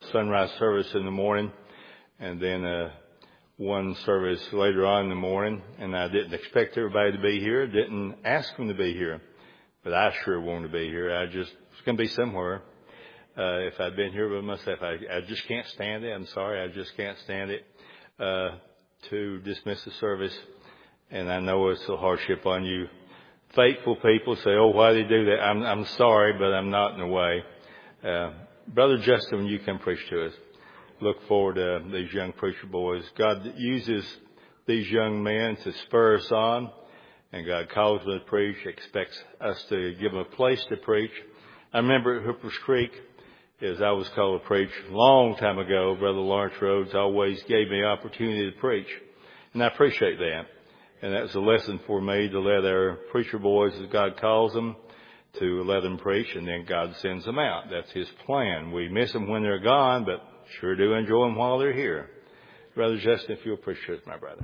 sunrise service in the morning, and then one service later on in the morning. And I didn't expect everybody to be here. Didn't ask them to be here, but I sure wanted to be here. I just was going to be somewhere. If I'd been here by myself, I just can't stand it. I'm sorry, I just can't stand it to dismiss the service. And I know it's a hardship on you. Faithful people say, "Oh, why do they do that?" I'm sorry, but I'm not in the way. Brother Justin, when you come preach to us, look forward to these young preacher boys. God uses these young men to spur us on, and God calls them to preach, expects us to give them a place to preach. I remember at Hooper's Creek, as I was called to preach a long time ago, Brother Lawrence Rhodes always gave me an opportunity to preach, and I appreciate that. And that was a lesson for me, to let our preacher boys, as God calls them, to let them preach, and then God sends them out. That's His plan. We miss them when they're gone, but sure do enjoy them while they're here. Brother Justin, if you'll preach to us, my brother.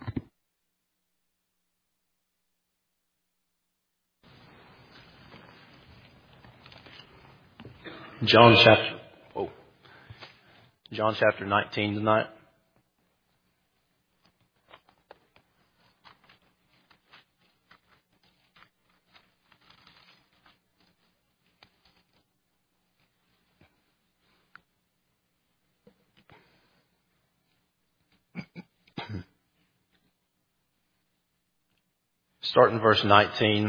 John chapter 19 tonight. Starting verse 19.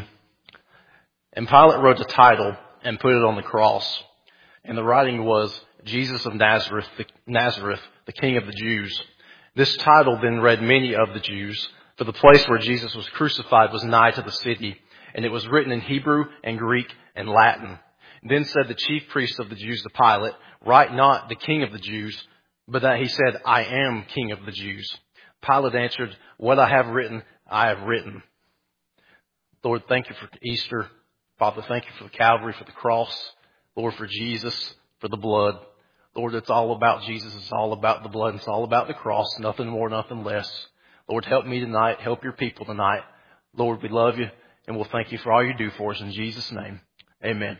And Pilate wrote a title and put it on the cross. And the writing was, Jesus of Nazareth, the King of the Jews. This title then read many of the Jews, for the place where Jesus was crucified was nigh to the city, and it was written in Hebrew and Greek and Latin. Then said the chief priests of the Jews to Pilate, write not the King of the Jews, but that he said, I am King of the Jews. Pilate answered, what I have written, I have written. Lord, thank you for Easter. Father, thank you for the Calvary, for the cross. Lord, for Jesus, for the blood. Lord, it's all about Jesus. It's all about the blood. It's all about the cross. Nothing more, nothing less. Lord, help me tonight. Help your people tonight. Lord, we love you, and we'll thank you for all you do for us in Jesus' name. Amen.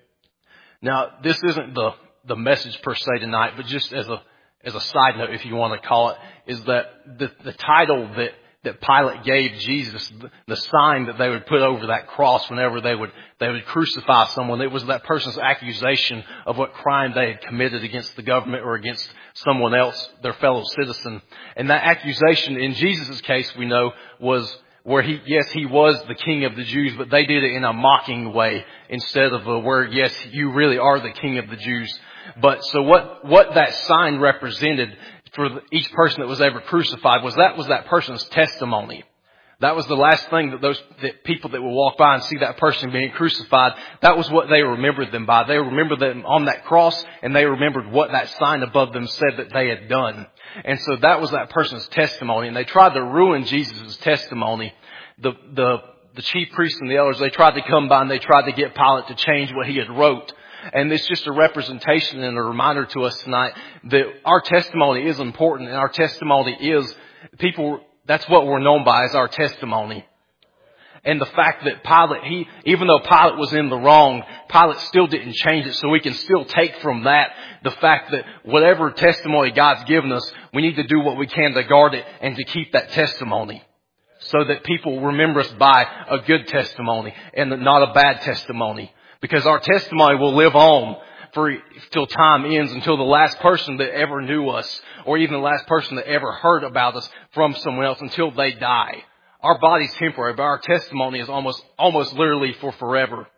Now, this isn't the message per se tonight, but just as a side note, if you want to call it, is that the title that Pilate gave Jesus, the sign that they would put over that cross whenever they would crucify someone, it was that person's accusation of what crime they had committed against the government or against someone else, their fellow citizen. And that accusation, in Jesus' case, we know, was where he was the King of the Jews, but they did it in a mocking way instead of a word, yes, you really are the King of the Jews. But so what that sign represented for each person that was ever crucified was that person's testimony. That was the last thing that people that would walk by and see that person being crucified, that was what they remembered them by. They remembered them on that cross, and they remembered what that sign above them said that they had done. And so that was that person's testimony. And they tried to ruin Jesus' testimony. The chief priests and the elders, they tried to come by and they tried to get Pilate to change what he had wrote. And it's just a representation and a reminder to us tonight that our testimony is important, and our testimony is that's what we're known by, is our testimony. And the fact that Pilate, even though Pilate was in the wrong, Pilate still didn't change it, so we can still take from that the fact that whatever testimony God's given us, we need to do what we can to guard it and to keep that testimony, so that people remember us by a good testimony and not a bad testimony. Because our testimony will live on till time ends, until the last person that ever knew us, or even the last person that ever heard about us from someone else, until they die. Our body's temporary, but our testimony is almost literally for forever.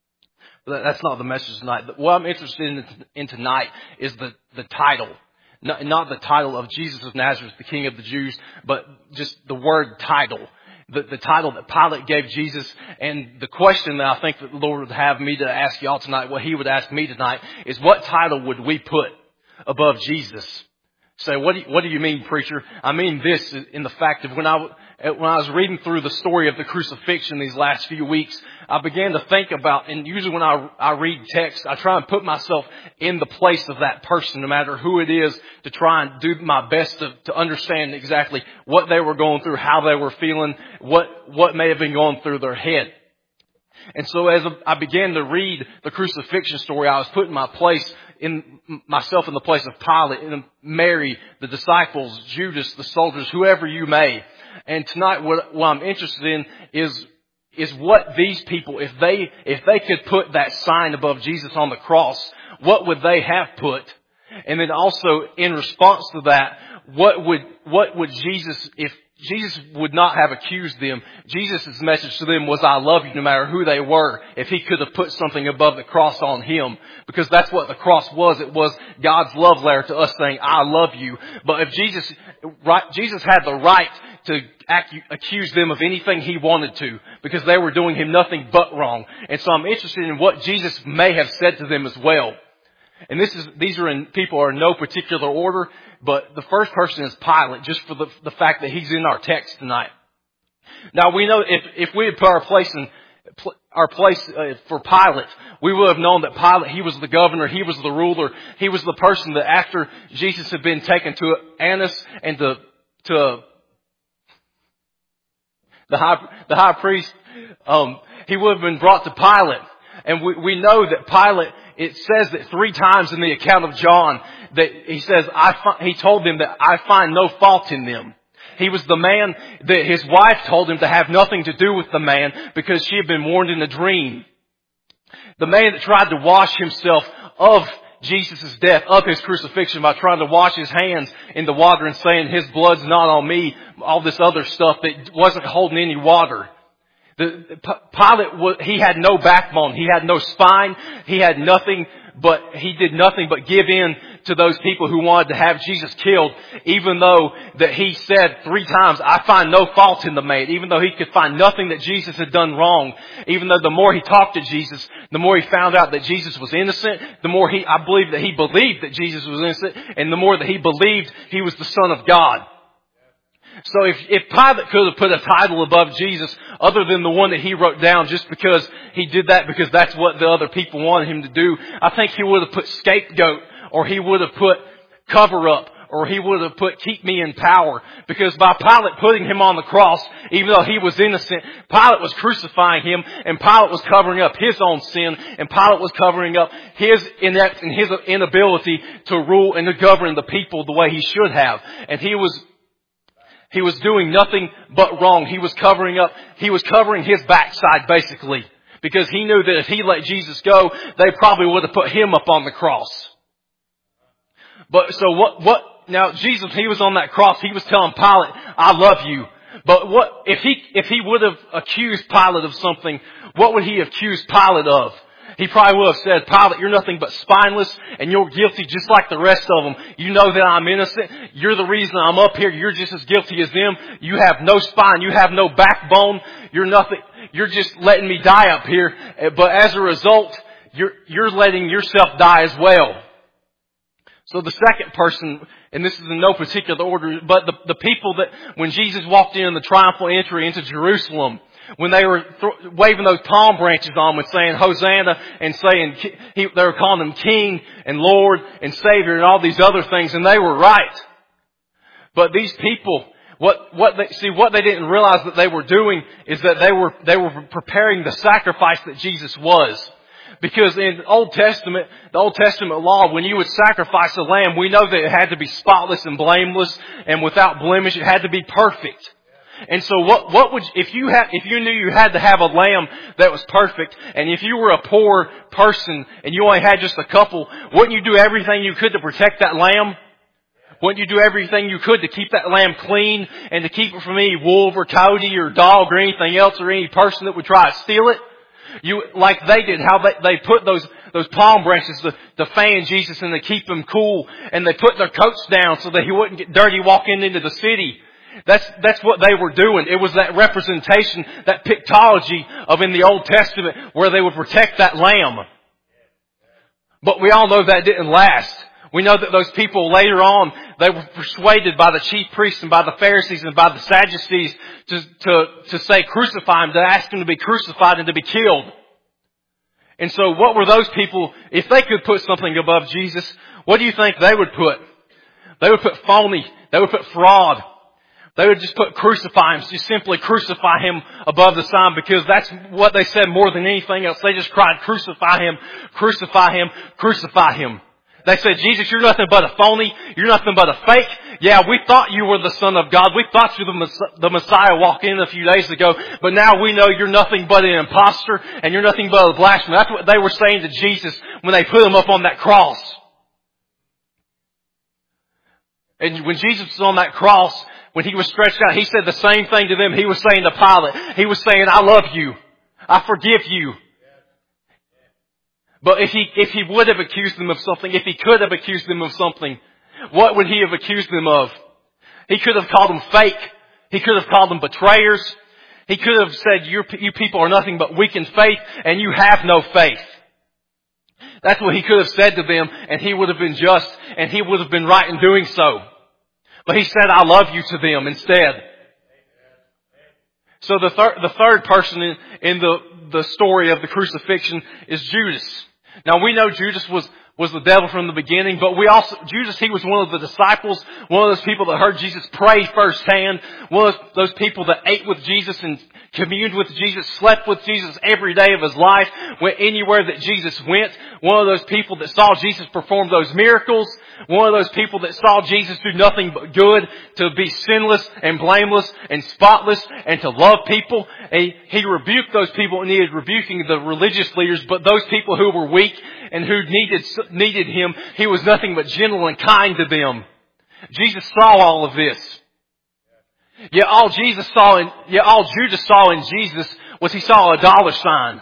But that's not the message tonight. What I'm interested in tonight is the title. Not the title of Jesus of Nazareth, the King of the Jews, but just the word title. The title that Pilate gave Jesus. And the question that I think that the Lord would have me to ask y'all tonight, what He would ask me tonight, is what title would we put above Jesus? Say, what do you mean, preacher? I mean this, in the fact of when I was reading through the story of the crucifixion these last few weeks, I began to think about, and usually when I read text, I try and put myself in the place of that person, no matter who it is, to try and do my best to understand exactly what they were going through, how they were feeling, what may have been going through their head. And so as I began to read the crucifixion story, I was put in my place myself in the place of Pilate, and Mary, the disciples, Judas, the soldiers, whoever you may. And tonight what I'm interested in is what these people, if they could put that sign above Jesus on the cross, what would they have put? And then also in response to that, what would Jesus, if Jesus would not have accused them, Jesus' message to them was, I love you no matter who they were, if he could have put something above the cross on him. Because that's what the cross was. It was God's love letter to us saying, I love you. But if Jesus had the right to accuse them of anything he wanted to, because they were doing him nothing but wrong. And so I'm interested in what Jesus may have said to them as well. And people are in no particular order, but the first person is Pilate, just for the fact that he's in our text tonight. Now we know if we had put our place for Pilate, we would have known that Pilate, he was the governor, he was the ruler, he was the person that after Jesus had been taken to Annas and to the high priest, he would have been brought to Pilate. And we know that Pilate, it says that 3 times in the account of John that he says, he told them that I find no fault in them. He was the man that his wife told him to have nothing to do with the man because she had been warned in a dream. The man that tried to wash himself of Jesus' death, of his crucifixion, by trying to wash his hands in the water and saying his blood's not on me, all this other stuff that wasn't holding any water. Pilate, he had no backbone. He had no spine. He did nothing but give in to those people who wanted to have Jesus killed, even though that he said 3 times, I find no fault in the man, even though he could find nothing that Jesus had done wrong. Even though the more he talked to Jesus, the more he found out that Jesus was innocent, the more I believe that he believed that Jesus was innocent, and the more that he believed he was the Son of God. So if Pilate could have put a title above Jesus other than the one that he wrote down just because he did that because that's what the other people wanted him to do, I think he would have put scapegoat, or he would have put cover up, or he would have put keep me in power. Because by Pilate putting him on the cross, even though he was innocent, Pilate was crucifying him, and Pilate was covering up his own sin, and Pilate was covering up his inept and his inability to rule and to govern the people the way he should have. And he was doing nothing but wrong. He was covering his backside basically. Because he knew that if he let Jesus go, they probably would have put him up on the cross. But so now Jesus, he was on that cross, he was telling Pilate, I love you. But if he would have accused Pilate of something, what would he accuse Pilate of? He probably would have said, Pilate, you're nothing but spineless and you're guilty just like the rest of them. You know that I'm innocent. You're the reason I'm up here. You're just as guilty as them. You have no spine. You have no backbone. You're nothing. You're just letting me die up here. But as a result, you're letting yourself die as well. So the second person, and this is in no particular order, but the people that when Jesus walked in the triumphal entry into Jerusalem, when they were waving those palm branches on him and saying Hosanna and saying, they were calling him King and Lord and Savior and all these other things, and they were right. But these people, what they didn't realize that they were doing is that they were preparing the sacrifice that Jesus was. Because in the Old Testament law, when you would sacrifice a lamb, we know that it had to be spotless and blameless and without blemish. It had to be perfect. And so if you knew you had to have a lamb that was perfect, and if you were a poor person and you only had just a couple, wouldn't you do everything you could to protect that lamb? Wouldn't you do everything you could to keep that lamb clean and to keep it from any wolf or coyote or dog or anything else or any person that would try to steal it? Like they did, how they put those palm branches to fan Jesus and to keep him cool, and they put their coats down so that he wouldn't get dirty walking into the city. That's what they were doing. It was that representation, that pictology of in the Old Testament where they would protect that lamb. But we all know that didn't last. We know that those people later on, they were persuaded by the chief priests and by the Pharisees and by the Sadducees to say crucify him, to ask him to be crucified and to be killed. And so what were those people, if they could put something above Jesus, what do you think they would put? They would put phony. They would put fraud. They would just put crucify him, just simply crucify him above the sign, because that's what they said more than anything else. They just cried, crucify him, crucify him, crucify him. They said, Jesus, you're nothing but a phony. You're nothing but a fake. Yeah, we thought you were the Son of God. We thought you were the Messiah walking in a few days ago. But now we know you're nothing but an imposter and you're nothing but a blasphemer. That's what they were saying to Jesus when they put him up on that cross. And when Jesus was on that cross, when he was stretched out, he said the same thing to them. He was saying to Pilate, he was saying, I love you. I forgive you. But if he would have accused them of something, if he could have accused them of something, what would he have accused them of? He could have called them fake. He could have called them betrayers. He could have said, you people are nothing but weak in faith, and you have no faith. That's what he could have said to them, and he would have been just, and he would have been right in doing so. But he said, I love you to them instead. So the third person in the story of the crucifixion is Judas. Now we know Judas was the devil from the beginning, but Judas, he was one of the disciples, one of those people that heard Jesus pray firsthand, one of those people that ate with Jesus and communed with Jesus, slept with Jesus every day of his life, went anywhere that Jesus went, one of those people that saw Jesus perform those miracles, one of those people that saw Jesus do nothing but good, to be sinless and blameless and spotless and to love people. He rebuked those people and needed rebuking the religious leaders, but those people who were weak and who needed him, he was nothing but gentle and kind to them. Jesus saw all of this. Yet all Judas saw in Jesus was he saw a dollar sign.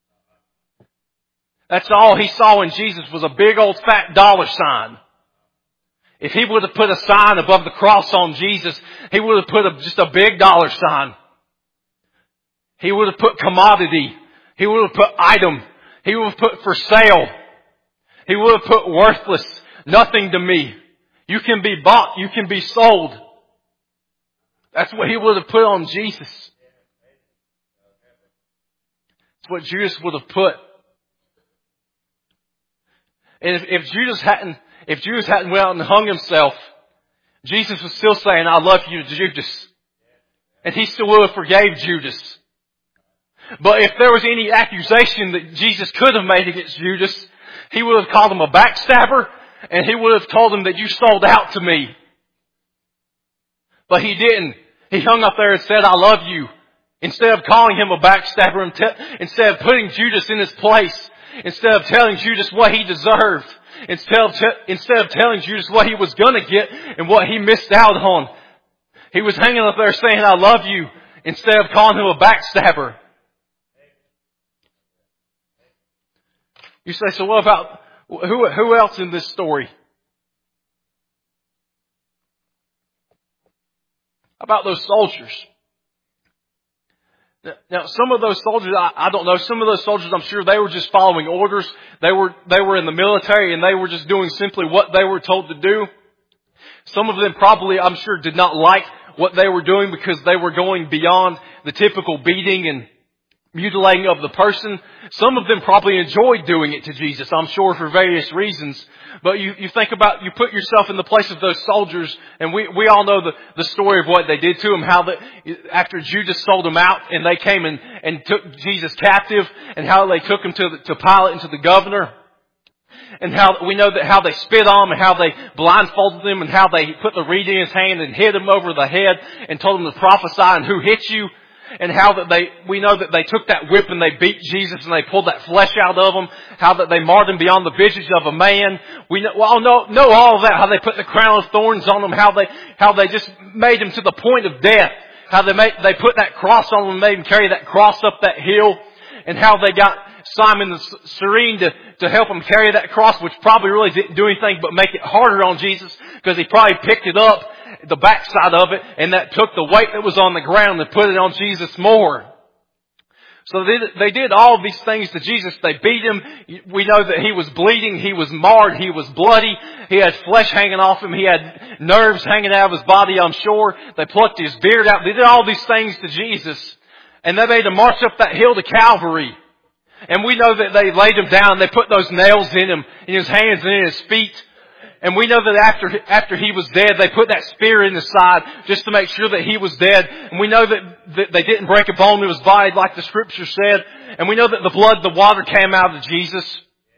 That's all he saw in Jesus was a big old fat dollar sign. If he would have put a sign above the cross on Jesus, he would have put just a big dollar sign. He would have put commodity. He would have put item. He would have put for sale. He would have put worthless. Nothing to me. You can be bought. You can be sold. That's what he would have put on Jesus. That's what Judas would have put. And if Judas hadn't went out and hung himself, Jesus was still saying, I love you to Judas. And he still would have forgave Judas. But if there was any accusation that Jesus could have made against Judas, he would have called him a backstabber, and he would have told him that you sold out to me. But he didn't. He hung up there and said, I love you. Instead of calling him a backstabber, instead of putting Judas in his place, instead of telling Judas what he deserved, instead of telling Judas what he was going to get and what he missed out on, he was hanging up there saying, I love you, instead of calling him a backstabber. You say, so what about, who else in this story? How about those soldiers? Now, some of those soldiers, I don't know. Some of those soldiers, I'm sure they were just following orders. They were in the military and they were just doing simply what they were told to do. Some of them probably, I'm sure, did not like what they were doing because they were going beyond the typical beating and mutilating of the person. Some of them probably enjoyed doing it to Jesus, I'm sure, for various reasons. But you think about, you put yourself in the place of those soldiers, and we all know the story of what they did to him, how after Judas sold him out and they came and took Jesus captive, and how they took him to Pilate and to the governor. And how we know that how they spit on him and how they blindfolded him and how they put the reed in his hand and hit him over the head and told him to prophesy and who hit you. And how that we know that they took that whip and they beat Jesus and they pulled that flesh out of him. How that they marred him beyond the visage of a man. We know all of that. How they put the crown of thorns on him. How they just made him to the point of death. How they put that cross on him and made him carry that cross up that hill. And how they got Simon the Cyrene to help him carry that cross, which probably really didn't do anything but make it harder on Jesus, because he probably picked it up, the backside of it, and that took the weight that was on the ground and put it on Jesus more. So they did all of these things to Jesus. They beat him. We know that he was bleeding. He was marred. He was bloody. He had flesh hanging off him. He had nerves hanging out of his body, I'm sure. They plucked his beard out. They did all these things to Jesus. And they made him march up that hill to Calvary. And we know that they laid him down. They put those nails in him, in his hands and in his feet. And we know that after he was dead, they put that spear in his side just to make sure that he was dead. And we know that they didn't break a bone in his body like the scripture said. And we know that the water came out of Jesus.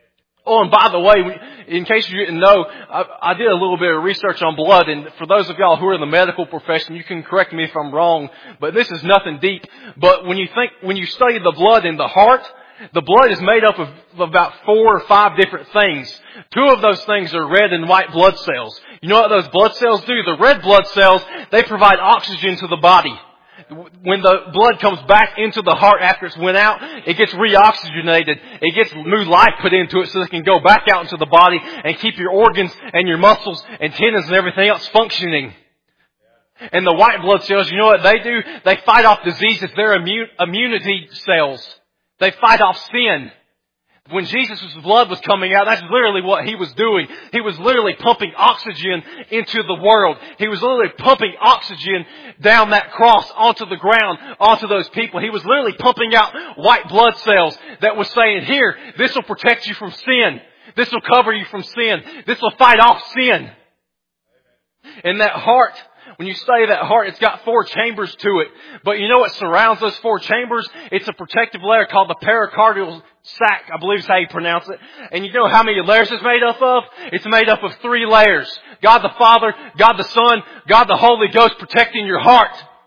Oh, and by the way, in case you didn't know, I did a little bit of research on blood, and for those of y'all who are in the medical profession, you can correct me if I'm wrong, but this is nothing deep. But when you study the blood in the heart, the blood is made up of about 4 or 5 different things. 2 of those things are red and white blood cells. You know what those blood cells do? The red blood cells, they provide oxygen to the body. When the blood comes back into the heart after it's went out, it gets reoxygenated. It gets new life put into it so it can go back out into the body and keep your organs and your muscles and tendons and everything else functioning. And the white blood cells, you know what they do? They fight off diseases. They're immunity cells. They fight off sin. When Jesus' blood was coming out, that's literally what He was doing. He was literally pumping oxygen into the world. He was literally pumping oxygen down that cross onto the ground, onto those people. He was literally pumping out white blood cells that was saying, here, this will protect you from sin. This will cover you from sin. This will fight off sin. And that heart, when you study that heart, it's got 4 chambers to it. But you know what surrounds those 4 chambers? It's a protective layer called the pericardial sac, I believe is how you pronounce it. And you know how many layers it's made up of? It's made up of 3 layers. God the Father, God the Son, God the Holy Ghost protecting your heart.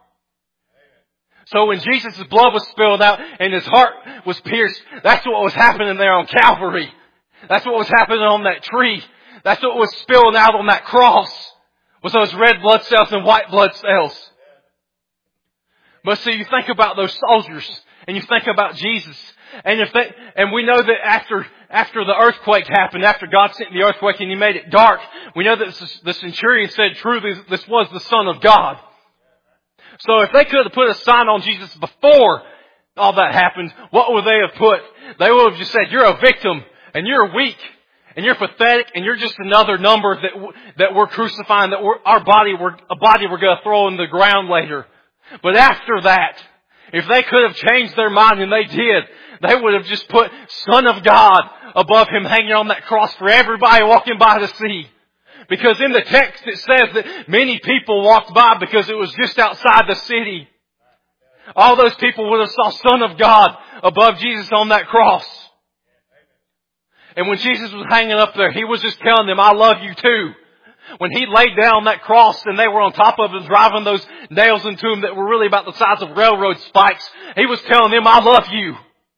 So when Jesus' blood was spilled out and His heart was pierced, that's what was happening there on Calvary. That's what was happening on that tree. That's what was spilling out on that cross. Was those red blood cells and white blood cells. But see, you think about those soldiers and you think about Jesus. And we know that after the earthquake happened, after God sent the earthquake and He made it dark, we know that the centurion said, truly, this was the Son of God. So if they could have put a sign on Jesus before all that happened, what would they have put? They would have just said, you're a victim and you're weak. And you're pathetic, and you're just another number that we're crucifying, that a body we're going to throw in the ground later. But after that, if they could have changed their mind, and they did, they would have just put Son of God above Him hanging on that cross for everybody walking by to see. Because in the text it says that many people walked by because it was just outside the city. All those people would have saw Son of God above Jesus on that cross. And when Jesus was hanging up there, He was just telling them, I love you too. When He laid down that cross and they were on top of Him driving those nails into Him that were really about the size of railroad spikes, He was telling them, I love you.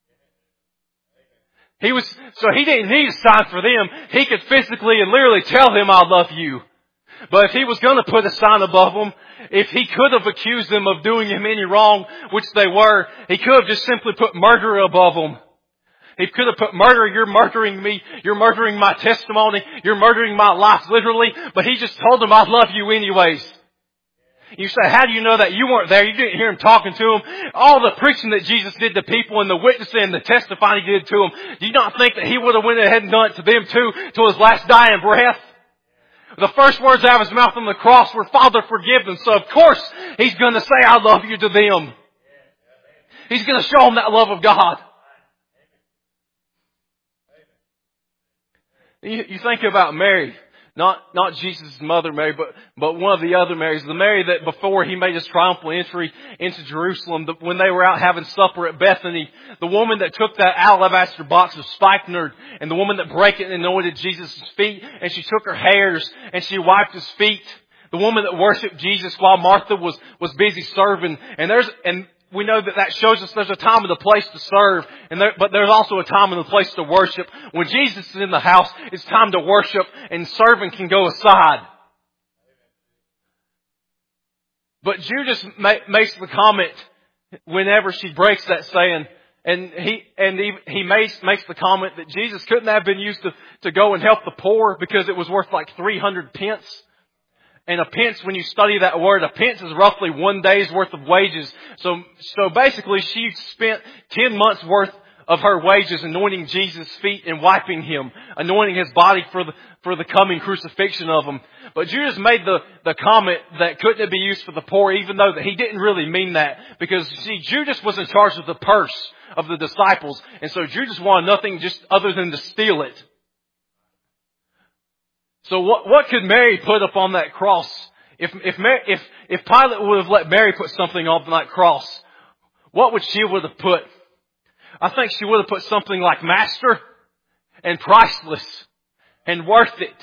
So He didn't need a sign for them. He could physically and literally tell them, I love you. But if He was going to put a sign above them, if He could have accused them of doing Him any wrong, which they were, He could have just simply put murder above them. He could have put murder, you're murdering me, you're murdering my testimony, you're murdering my life literally, but He just told them, I love you anyways. You say, how do you know that? You weren't there, you didn't hear Him talking to them. All the preaching that Jesus did to people and the witnessing and the testifying He did to them, do you not think that He would have went ahead and done it to them too, till His last dying breath? The first words out of His mouth on the cross were, Father, forgive them. So of course He's going to say, I love you to them. He's going to show them that love of God. You think about Mary, not Jesus' mother Mary, but one of the other Marys, the Mary that before He made His triumphal entry into Jerusalem, when they were out having supper at Bethany, the woman that took that alabaster box of spikenard, and the woman that broke it and anointed Jesus' feet, and she took her hairs and she wiped His feet. The woman that worshipped Jesus while Martha was busy serving, and we know that shows us there's a time and a place to serve, but there's also a time and a place to worship. When Jesus is in the house, it's time to worship, and serving can go aside. But Judas makes the comment whenever she breaks that saying, and he makes the comment that Jesus couldn't have been used to go and help the poor because it was worth like 300 pence. And a pence, when you study that word, a pence is roughly 1 day's worth of wages. So basically she spent 10 months worth of her wages anointing Jesus' feet and wiping Him, anointing His body for the coming crucifixion of Him. But Judas made the comment that couldn't it be used for the poor, even though that he didn't really mean that. Because see, Judas was in charge of the purse of the disciples. And so Judas wanted nothing just other than to steal it. So what could Mary put up on that cross? If Pilate would have let Mary put something on that cross, what would she would have put? I think she would have put something like Master. and priceless and worth it.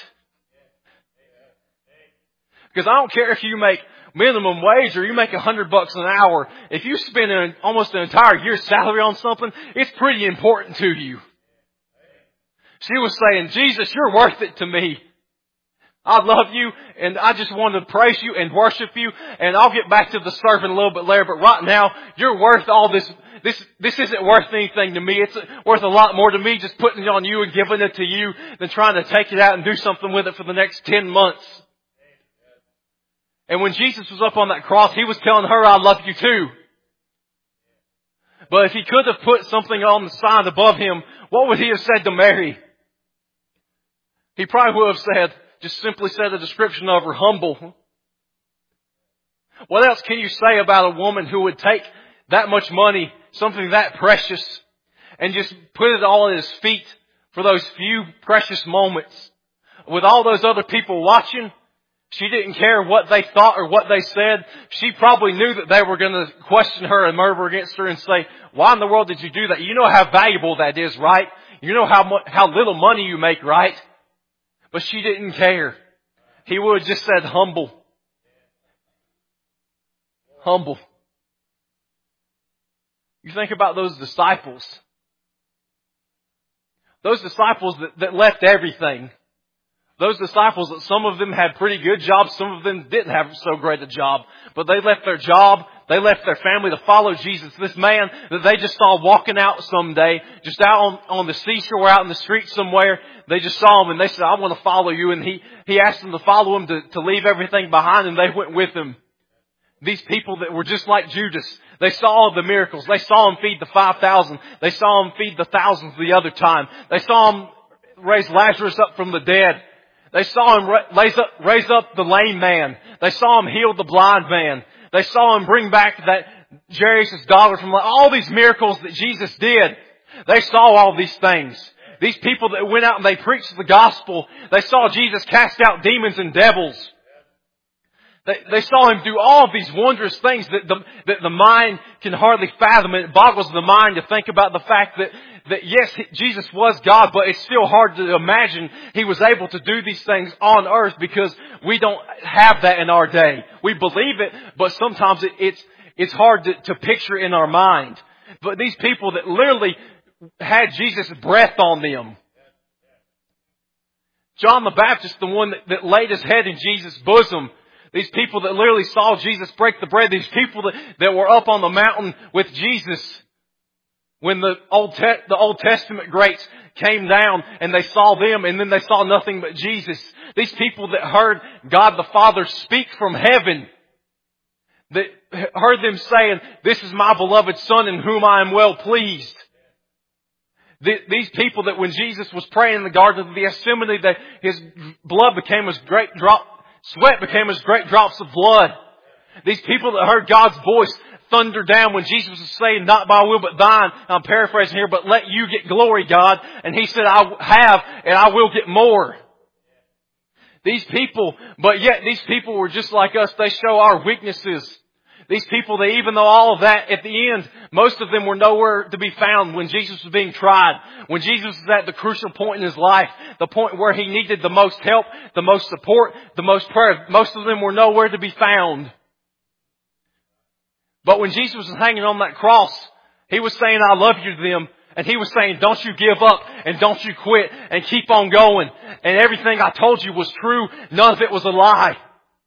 Because I don't care if you make minimum wage or you make $100 an hour. If you spend almost an entire year's salary on something, it's pretty important to you. She was saying, Jesus, you're worth it to me. I love you, and I just want to praise you and worship you, and I'll get back to the serving a little bit later, but right now, you're worth all this. This isn't worth anything to me. It's worth a lot more to me just putting it on you and giving it to you than trying to take it out and do something with it for the next 10 months. And when Jesus was up on that cross, He was telling her, I love you too. But if He could have put something on the sign above Him, what would He have said to Mary? He probably would have said, just simply said a description of her, humble. What else can you say about a woman who would take that much money, something that precious, and just put it all at His feet for those few precious moments? With all those other people watching, she didn't care what they thought or what they said. She probably knew that they were going to question her and murmur against her and say, why in the world did you do that? You know how valuable that is, right? You know how little money you make, right? But she didn't care. He would have just said humble. Humble. You think about those disciples. Those disciples that left everything. Those disciples that some of them had pretty good jobs, some of them didn't have so great a job. But they left their job, they left their family to follow Jesus. This man that they just saw walking out someday, just out on the seashore, out in the street somewhere, they just saw him and they said, I want to follow you. And he asked them to follow him, to leave everything behind, and they went with him. These people that were just like Judas, they saw the miracles. They saw him feed the 5,000. They saw him feed the thousands the other time. They saw him raise Lazarus up from the dead. They saw him raise up the lame man. They saw him heal the blind man. They saw him bring back that Jairus' daughter from all these miracles that Jesus did. They saw all these things. These people that went out and they preached the gospel, they saw Jesus cast out demons and devils. They saw Him do all of these wondrous things that the mind can hardly fathom. It boggles the mind to think about the fact that yes, Jesus was God, but it's still hard to imagine He was able to do these things on earth because we don't have that in our day. We believe it, but sometimes it's hard to picture in our mind. But these people that literally had Jesus' breath on them. John the Baptist, the one that laid his head in Jesus' bosom. These people that literally saw Jesus break the bread. These people that were up on the mountain with Jesus. When the Old Testament greats came down and they saw them and then they saw nothing but Jesus. These people that heard God the Father speak from heaven. That heard them saying, this is my beloved Son in whom I am well pleased. These people that when Jesus was praying in the Garden of Gethsemane, that His blood became as great sweat became as great drops of blood. These people that heard God's voice thunder down when Jesus was saying, not my will but thine. I'm paraphrasing here, but let you get glory, God. And He said, I have and I will get more. These people, but yet these people were just like us. They show our weaknesses. These people, that even though all of that, at the end, most of them were nowhere to be found when Jesus was being tried. When Jesus was at the crucial point in His life, the point where He needed the most help, the most support, the most prayer. Most of them were nowhere to be found. But when Jesus was hanging on that cross, He was saying, I love you to them. And He was saying, don't you give up and don't you quit and keep on going. And everything I told you was true. None of it was a lie.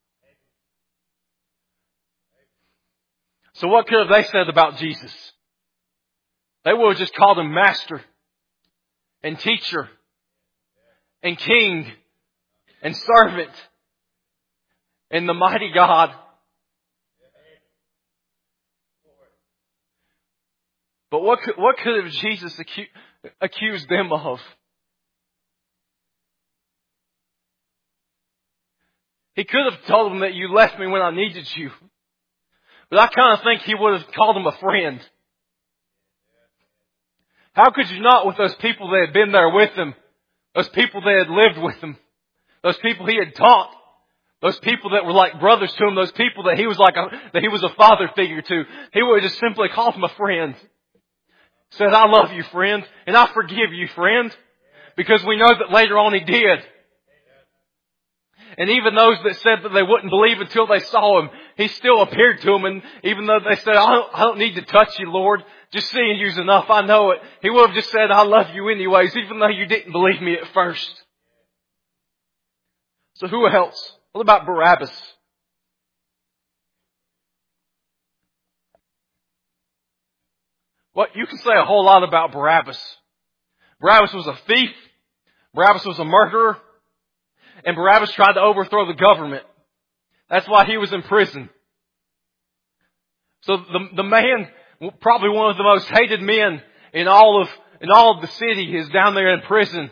So what could have they said about Jesus? They would have just called Him Master and Teacher and King and Servant and the Mighty God. But what could have Jesus accused them of? He could have told them that you left me when I needed you. But I kind of think He would have called them a friend. How could you not with those people that had been there with Him? Those people that had lived with Him? Those people He had taught? Those people that were like brothers to Him? Those people that He was that He was a father figure to? He would have just simply called them a friend. Said, I love you, friend, and I forgive you, friend. Because we know that later on He did. And even those that said that they wouldn't believe until they saw Him, He still appeared to them. And even though they said, I don't need to touch you, Lord. Just seeing you's enough. I know it. He would have just said, I love you anyways, even though you didn't believe me at first. So who else? What about Barabbas? Well, you can say a whole lot about Barabbas. Barabbas was a thief. Barabbas was a murderer. And Barabbas tried to overthrow the government. That's why he was in prison. So the man, probably one of the most hated men in all of the city, is down there in prison.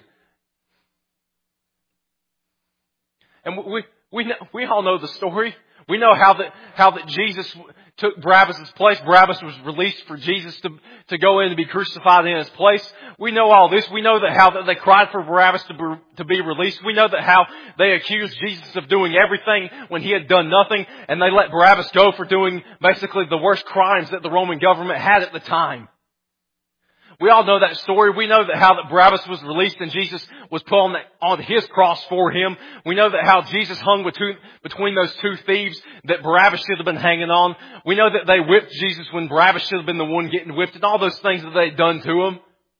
And we all know the story. We know how that Jesus took Barabbas' place. Barabbas was released for Jesus to go in and be crucified in his place. We know all this. We know that how that they cried for Barabbas to be released. We know that how they accused Jesus of doing everything when He had done nothing, and they let Barabbas go for doing basically the worst crimes that the Roman government had at the time. We all know that story. We know that how that Barabbas was released and Jesus was put on His cross for him. We know that how Jesus hung between those two thieves that Barabbas should have been hanging on. We know that they whipped Jesus when Barabbas should have been the one getting whipped, and all those things that they'd done to him.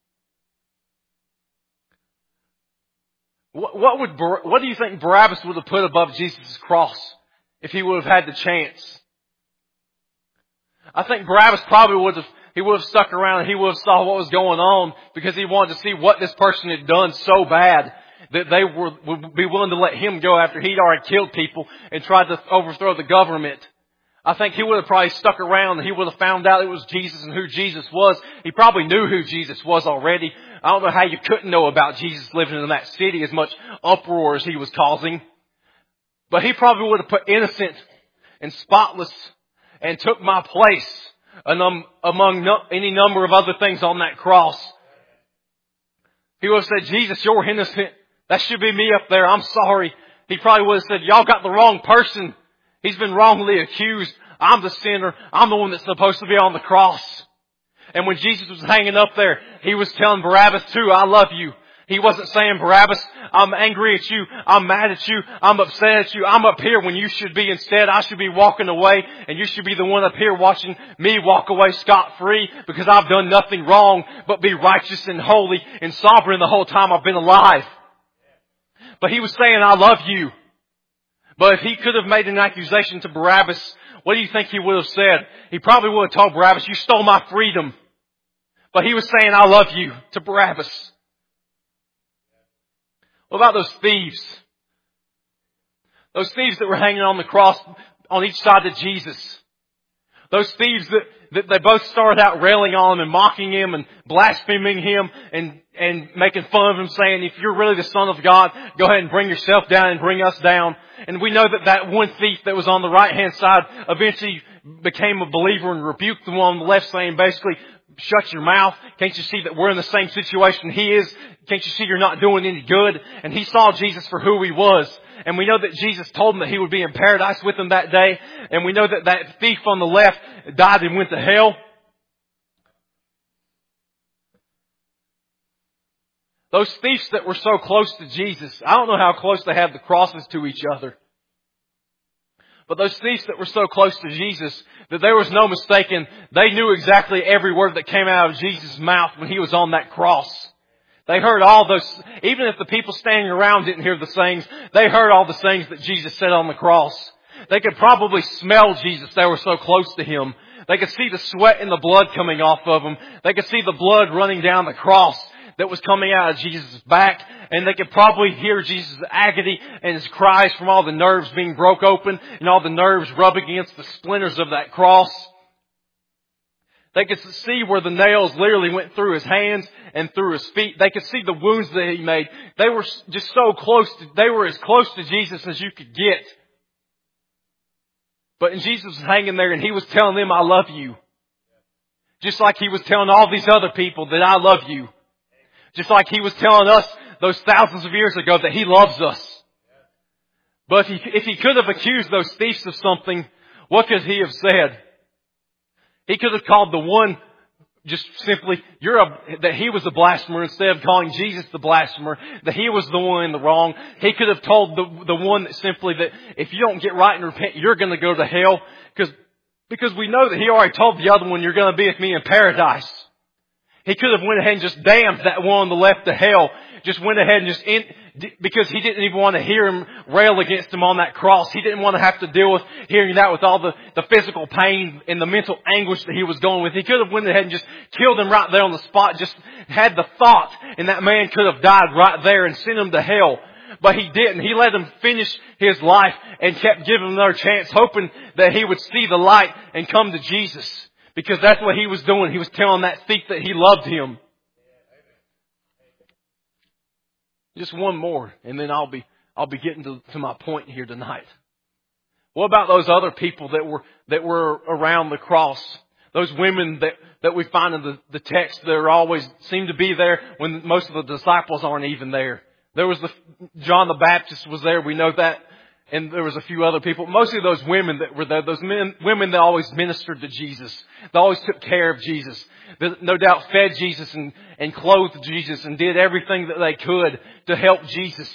What do you think Barabbas would have put above Jesus' cross if he would have had the chance? I think Barabbas probably would have stuck around and he would have saw what was going on because he wanted to see what this person had done so bad that they would be willing to let him go after he'd already killed people and tried to overthrow the government. I think he would have probably stuck around and he would have found out it was Jesus and who Jesus was. He probably knew who Jesus was already. I don't know how you couldn't know about Jesus living in that city, as much uproar as he was causing. But he probably would have put innocent and spotless and took my place among any number of other things on that cross. He would have said, Jesus, you're innocent. That should be me up there. I'm sorry. He probably would have said, y'all got the wrong person. He's been wrongly accused. I'm the sinner. I'm the one that's supposed to be on the cross. And when Jesus was hanging up there, He was telling Barabbas too, I love you. He wasn't saying, Barabbas, I'm angry at you. I'm mad at you. I'm upset at you. I'm up here when you should be instead. I should be walking away and you should be the one up here watching me walk away scot-free because I've done nothing wrong but be righteous and holy and sovereign the whole time I've been alive. But He was saying, I love you. But if He could have made an accusation to Barabbas, what do you think He would have said? He probably would have told Barabbas, you stole my freedom. But He was saying, I love you to Barabbas. What about those thieves? Those thieves that were hanging on the cross on each side of Jesus. Those thieves that they both started out railing on Him and mocking Him and blaspheming Him and making fun of Him, saying, if you're really the Son of God, go ahead and bring yourself down and bring us down. And we know that one thief that was on the right-hand side eventually became a believer and rebuked the one on the left, saying basically, shut your mouth. Can't you see that we're in the same situation he is? Can't you see you're not doing any good? And he saw Jesus for who He was. And we know that Jesus told him that he would be in paradise with him that day. And we know that thief on the left died and went to hell. Those thieves that were so close to Jesus, I don't know how close they had the crosses to each other. But those thieves that were so close to Jesus that there was no mistaking, they knew exactly every word that came out of Jesus' mouth when He was on that cross. They heard all those, even if the people standing around didn't hear the sayings, they heard all the sayings that Jesus said on the cross. They could probably smell Jesus. They were so close to Him. They could see the sweat and the blood coming off of Him. They could see the blood running down the cross that was coming out of Jesus' back. And they could probably hear Jesus' agony and His cries from all the nerves being broke open and all the nerves rubbing against the splinters of that cross. They could see where the nails literally went through His hands and through His feet. They could see the wounds that He made. They were just so close they were as close to Jesus as you could get. But Jesus was hanging there and He was telling them, I love you. Just like He was telling all these other people that I love you. Just like He was telling us those thousands of years ago that He loves us. But if He could have accused those thieves of something, what could He have said? He could have called the one just simply, that he was the blasphemer instead of calling Jesus the blasphemer, that he was the one in the wrong. He could have told the one that simply that if you don't get right and repent, you're going to go to hell. Because we know that he already told the other one, you're going to be with me in paradise. He could have went ahead and just damned that one on the left to hell. Just went ahead and because he didn't even want to hear him rail against him on that cross. He didn't want to have to deal with hearing that with all the physical pain and the mental anguish that he was going with. He could have went ahead and just killed him right there on the spot, just had the thought, and that man could have died right there and sent him to hell. But he didn't. He let him finish his life and kept giving him another chance, hoping that he would see the light and come to Jesus. Because that's what he was doing. He was telling that thief that he loved him. Just one more, and then I'll be getting to my point here tonight. What about those other people that were around the cross? Those women that we find in the text that are always seem to be there when most of the disciples aren't even there. There was John the Baptist was there. We know that. And there was a few other people. Mostly those women that were there. Those women that always ministered to Jesus. They always took care of Jesus. That no doubt fed Jesus and clothed Jesus and did everything that they could to help Jesus.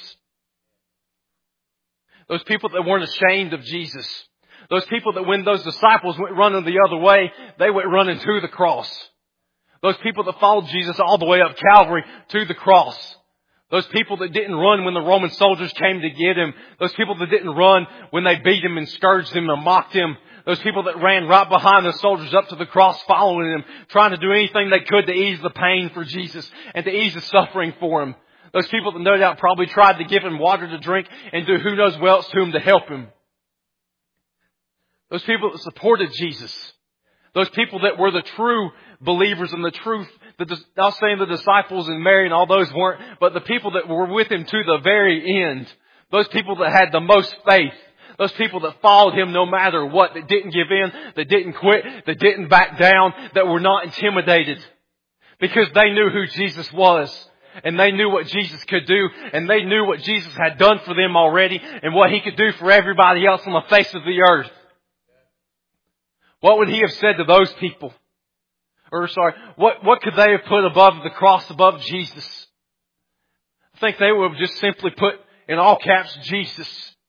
Those people that weren't ashamed of Jesus. Those people that when those disciples went running the other way, they went running to the cross. Those people that followed Jesus all the way up Calvary to the cross. Those people that didn't run when the Roman soldiers came to get him. Those people that didn't run when they beat him and scourged him and mocked him. Those people that ran right behind the soldiers up to the cross following him, trying to do anything they could to ease the pain for Jesus and to ease the suffering for him. Those people that no doubt probably tried to give him water to drink and do who knows what else to him to help him. Those people that supported Jesus. Those people that were the true believers and the truth. Not saying the disciples and Mary and all those weren't, but the people that were with him to the very end. Those people that had the most faith. Those people that followed him no matter what. That didn't give in. That didn't quit. That didn't back down. That were not intimidated. Because they knew who Jesus was. And they knew what Jesus could do. And they knew what Jesus had done for them already. And what he could do for everybody else on the face of the earth. What would he have said to those people? What could they have put above the cross, above Jesus? I think they would have just simply put in all caps, Jesus.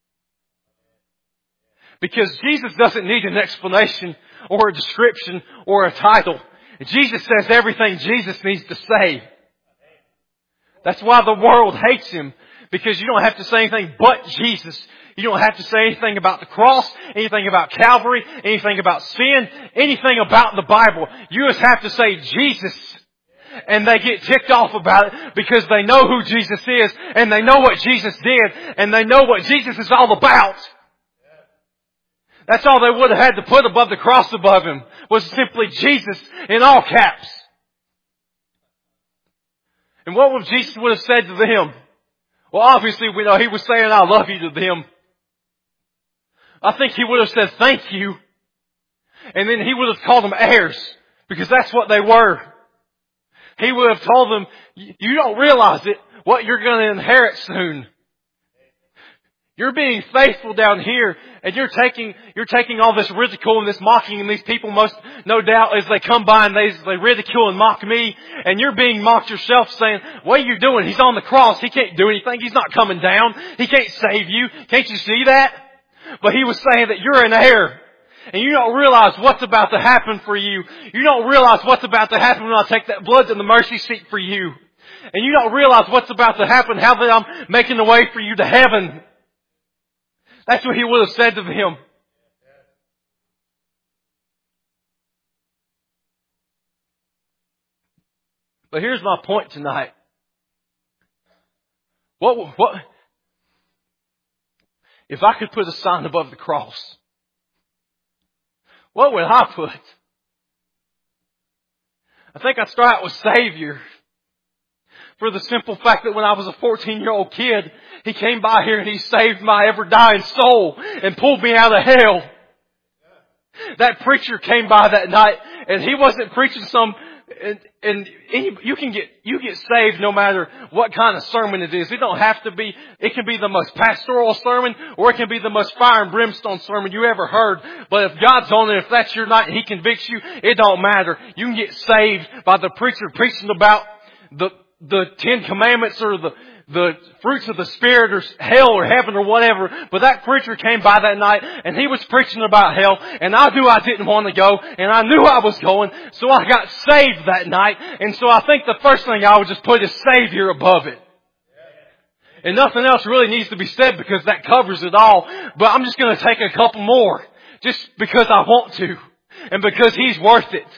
Because Jesus doesn't need an explanation or a description or a title. Jesus says everything Jesus needs to say. That's why the world hates him. Because you don't have to say anything but Jesus. You don't have to say anything about the cross, anything about Calvary, anything about sin, anything about the Bible. You just have to say Jesus. And they get ticked off about it because they know who Jesus is and they know what Jesus did and they know what Jesus is all about. That's all they would have had to put above the cross above him was simply Jesus in all caps. And what would Jesus would have said to them? Well, obviously we know he was saying, I love you to them. I think he would have said, thank you. And then he would have called them heirs. Because that's what they were. He would have told them, you don't realize it, what you're going to inherit soon. You're being faithful down here, and you're taking all this ridicule and this mocking, and these people most, no doubt, as they come by and they ridicule and mock me, and you're being mocked yourself saying, what are you doing? He's on the cross. He can't do anything. He's not coming down. He can't save you. Can't you see that? But he was saying that you're an heir. And you don't realize what's about to happen for you. You don't realize what's about to happen when I take that blood to the mercy seat for you. And you don't realize what's about to happen, how that I'm making the way for you to heaven. That's what he would have said to them. But here's my point tonight. What if I could put a sign above the cross? What would I put? I think I'd start out with Savior. For the simple fact that when I was a 14-year-old kid, he came by here and he saved my ever-dying soul and pulled me out of hell. That preacher came by that night and he wasn't preaching some And you get saved no matter what kind of sermon it is. It don't have to be, it can be the most pastoral sermon, or it can be the most fire and brimstone sermon you ever heard. But if God's on it, if that's your night and He convicts you, it don't matter. You can get saved by the preacher preaching about the 10 Commandments or the fruits of the Spirit or hell or heaven or whatever. But that preacher came by that night and he was preaching about hell, and I knew I didn't want to go, and I knew I was going, so I got saved that night. And so I think the first thing I would just put is Savior above it. And nothing else really needs to be said because that covers it all. But I'm just going to take a couple more just because I want to and because He's worth it.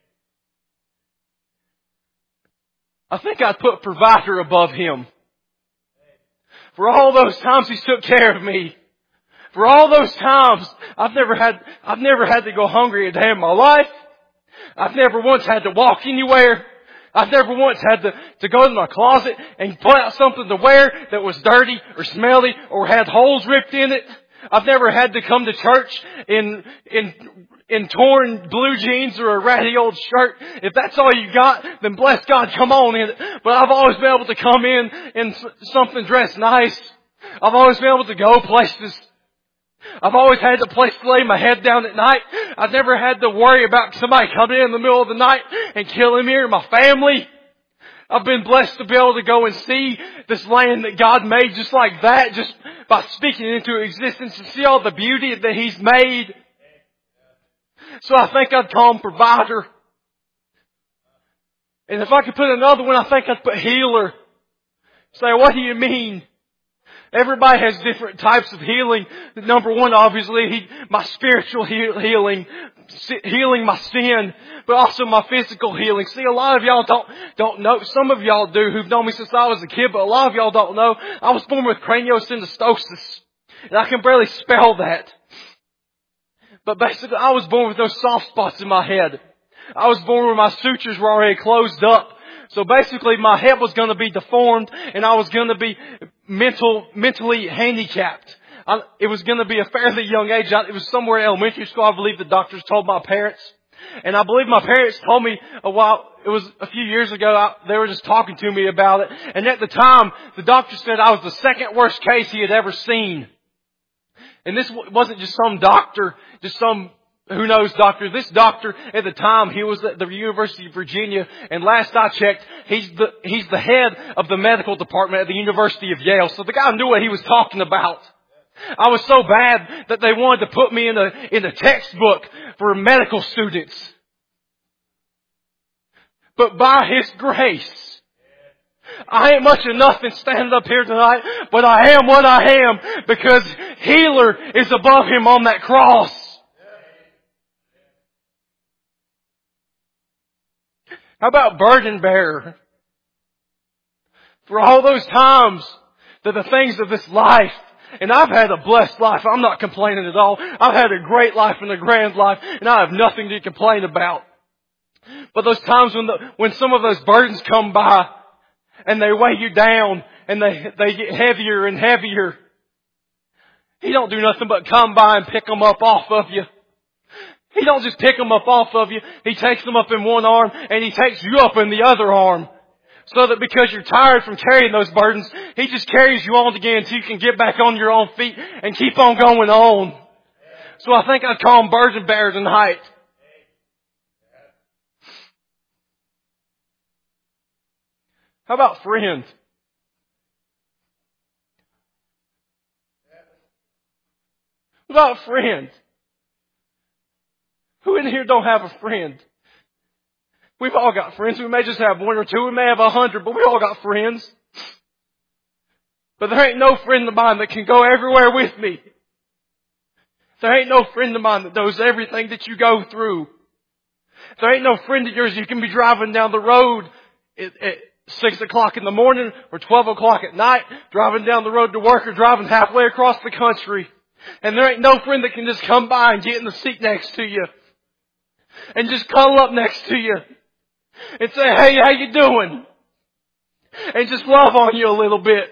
I think I'd put Provider above Him. For all those times He's took care of me. For all those times I've never had to go hungry a day in my life. I've never once had to walk anywhere. I've never once had to go to my closet and pull out something to wear that was dirty or smelly or had holes ripped in it. I've never had to come to church in torn blue jeans or a ratty old shirt. If that's all you got, then bless God, come on in it. But I've always been able to come in something dressed nice. I've always been able to go places. I've always had a place to lay my head down at night. I've never had to worry about somebody coming in the middle of the night and killing me or my family. I've been blessed to be able to go and see this land that God made just like that, just by speaking it into existence, and see all the beauty that He's made. So I think I'd call Him Provider. And if I could put another one, I think I'd put Healer. Say, what do you mean? Everybody has different types of healing. Number one, obviously, my spiritual healing, healing my sin, but also my physical healing. See, a lot of y'all don't know. Some of y'all do who've known me since I was a kid, but a lot of y'all don't know. I was born with craniosynostosis, and I can barely spell that. But basically, I was born with those soft spots in my head. I was born where my sutures were already closed up. So basically, my head was going to be deformed, and I was going to be mentally handicapped. It was going to be a fairly young age. It was somewhere in elementary school, I believe the doctors told my parents. And I believe my parents told me it was a few years ago, they were just talking to me about it. And at the time, the doctor said I was the second worst case he had ever seen. And this wasn't just some doctor, just some who knows doctor. This doctor at the time, he was at the University of Virginia, and last I checked, he's the head of the medical department at the University of Yale. So the guy knew what he was talking about. I was so bad that they wanted to put me in a textbook for medical students. But by His grace, I ain't much of nothing standing up here tonight, but I am what I am because Healer is above Him on that cross. How about burden bearer? For all those times that the things of this life, and I've had a blessed life, I'm not complaining at all. I've had a great life and a grand life, and I have nothing to complain about. But those times when some of those burdens come by, and they weigh you down, and they get heavier and heavier, He don't do nothing but come by and pick them up off of you. He don't just pick them up off of you. He takes them up in one arm and He takes you up in the other arm. So that because you're tired from carrying those burdens, He just carries you on again until you can get back on your own feet and keep on going on. So I think I'd call Him burden bearer tonight. How about friend? What about friend? Who in here don't have a friend? We've all got friends. We may just have one or two. We may have 100, but we all got friends. But there ain't no friend of mine that can go everywhere with me. There ain't no friend of mine that knows everything that you go through. There ain't no friend of yours you can be driving down the road at 6 o'clock in the morning or 12 o'clock at night, driving down the road to work or driving halfway across the country. And there ain't no friend that can just come by and get in the seat next to you and just cuddle up next to you and say, hey, how you doing? And just love on you a little bit.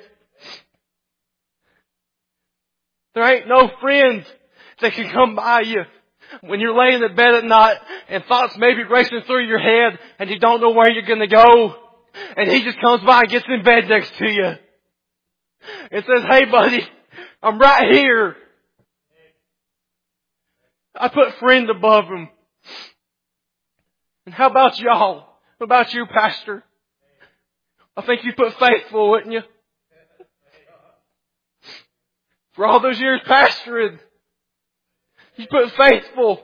There ain't no friend that can come by you When you're laying in bed at night and thoughts may be racing through your head and you don't know where you're going to go. And He just comes by and gets in bed next to you and says, "Hey buddy, I'm right here." I put friend above Him. And how about y'all? How about you, Pastor? I think you put faithful, wouldn't you? For all those years pastoring, you put faithful.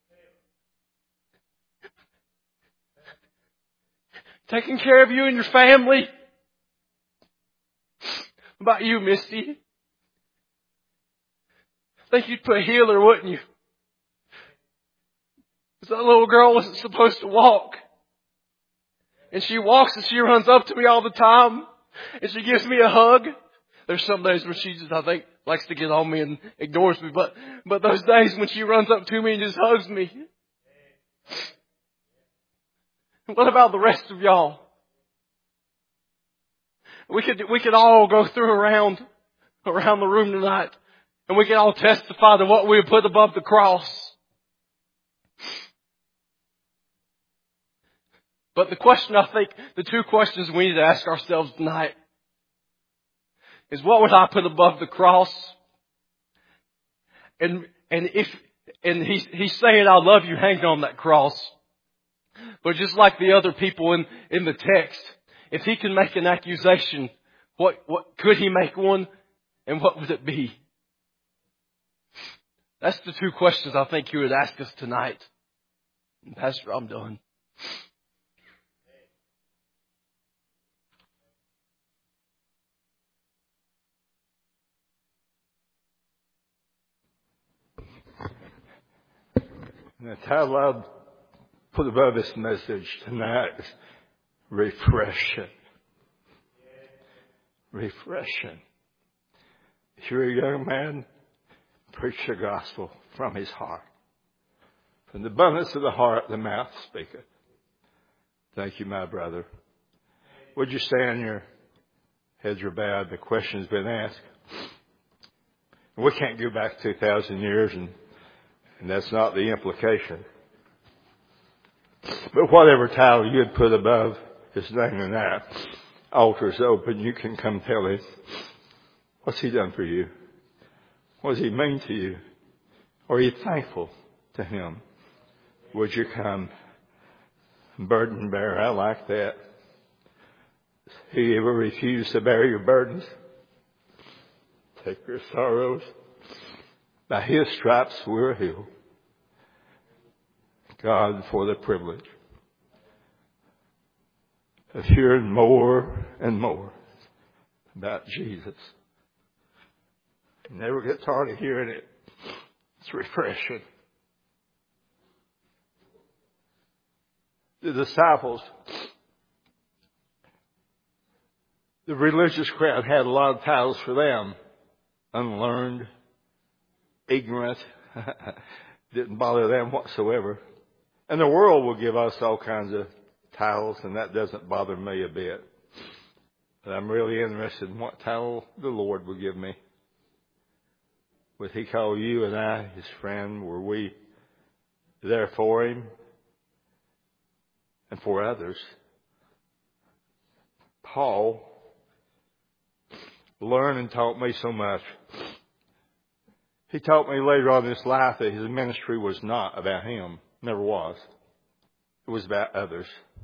Taking care of you and your family. How about you, Misty? I think you'd put healer, wouldn't you? Because that little girl wasn't supposed to walk. And she walks and she runs up to me all the time. And she gives me a hug. There's some days when she just, I think, likes to get on me and ignores me. But those days when she runs up to me and just hugs me. What about the rest of y'all? We could all go through around the room tonight. And we can all testify to what we put above the cross. But the question, I think, the two questions we need to ask ourselves tonight is, what would I put above the cross? And he's saying, "I love you," hanging on that cross. But just like the other people in the text, if He can make an accusation, what could He make one? And what would it be? That's the two questions I think He would ask us tonight. And Pastor, I'm done. And the title I'll put above this message tonight is refreshing. Refreshing. If you're a young man, preach the gospel from his heart. From the abundance of the heart, the mouth speaketh. Thank you, my brother. Would you stand? Your heads are bowed. The question's been asked. We can't go back 2,000 years, and that's not the implication. But whatever title you'd put above His name in that, altar's open. You can come tell Him, what's He done for you? What does He mean to you? Are you thankful to Him? Would you come? Burden bearer, I like that. He ever refused to bear your burdens? Take your sorrows. By His stripes we're healed. God, for the privilege of hearing more and more about Jesus. You never get tired of hearing it. It's refreshing. The disciples, the religious crowd had a lot of titles for them. Unlearned, ignorant, didn't bother them whatsoever. And the world will give us all kinds of titles, and that doesn't bother me a bit. But I'm really interested in what title the Lord will give me. Would He call you and I His friend? Were we there for Him and for others? Paul learned and taught me so much. He taught me later on in his life that his ministry was not about him. Never was. It was about others.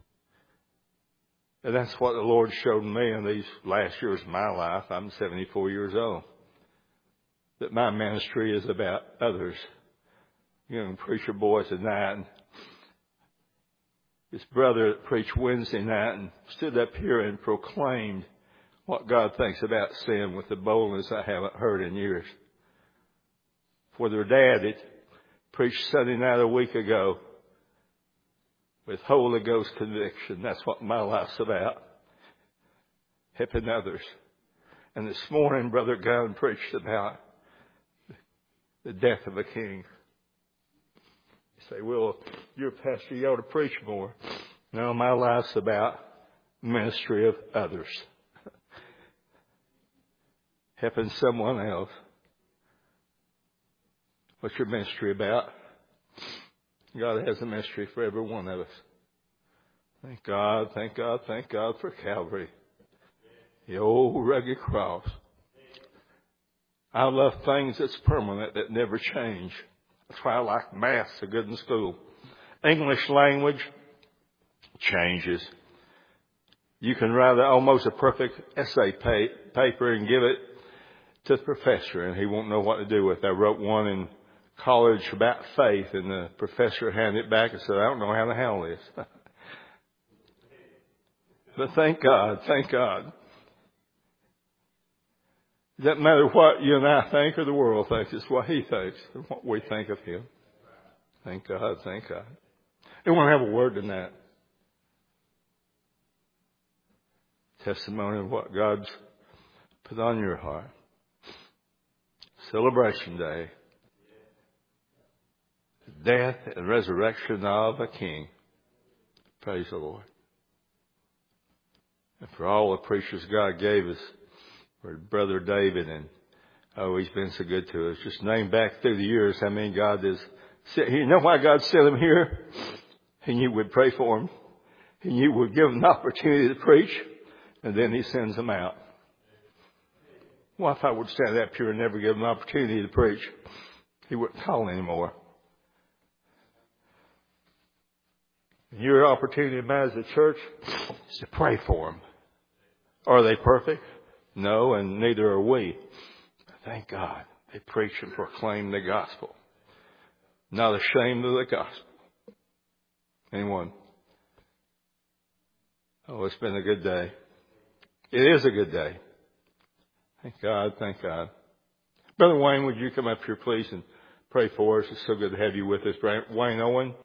And that's what the Lord showed me in these last years of my life. I'm 74 years old. That my ministry is about others. Young preacher boy tonight, and his brother that preached Wednesday night and stood up here and proclaimed what God thinks about sin with the boldness I haven't heard in years. For their dad that preached Sunday night a week ago with Holy Ghost conviction. That's what my life's about. Helping others. And this morning, Brother Gunn preached about the death of a king. You say, well, you're a pastor, you ought to preach more. No, my life's about ministry of others. Helping someone else. What's your ministry about? God has a mystery for every one of us. Thank God, thank God, thank God for Calvary. The old rugged cross. I love things that's permanent, that never change. That's why I like math so good in school. English language changes. You can write almost a perfect essay paper and give it to the professor, and he won't know what to do with it. I wrote one in college about faith, and the professor handed it back and said, I don't know how to handle this. But thank God, thank God. It doesn't matter what you and I think or the world thinks. It's what He thinks and what we think of Him. Thank God, thank God. I want to have a word tonight. Testimony of what God's put on your heart. Celebration Day. The death and resurrection of a King. Praise the Lord. And for all the preachers God gave us, for Brother David, and he's been so good to us. Just name back through the years how many God has sent. You know why God sent him here? He knew we'd pray for him. He knew we'd give him an opportunity to preach, and then He sends them out. Well, if I would stand up here and never give him an opportunity to preach, He wouldn't call anymore. Your opportunity as a church is to pray for them. Are they perfect? No, and neither are we. Thank God they preach and proclaim the gospel. Not ashamed of the gospel. Anyone? Oh, it's been a good day. It is a good day. Thank God, thank God. Brother Wayne, would you come up here, please, and pray for us? It's so good to have you with us. Wayne Owen.